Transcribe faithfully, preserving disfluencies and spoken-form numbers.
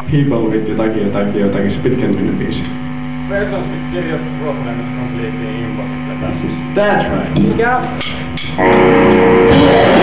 People with jotakin, jotakin, jotakin, se pitkän mennä biisi. Persons with serious problems completely impossible. That's right. Mikä?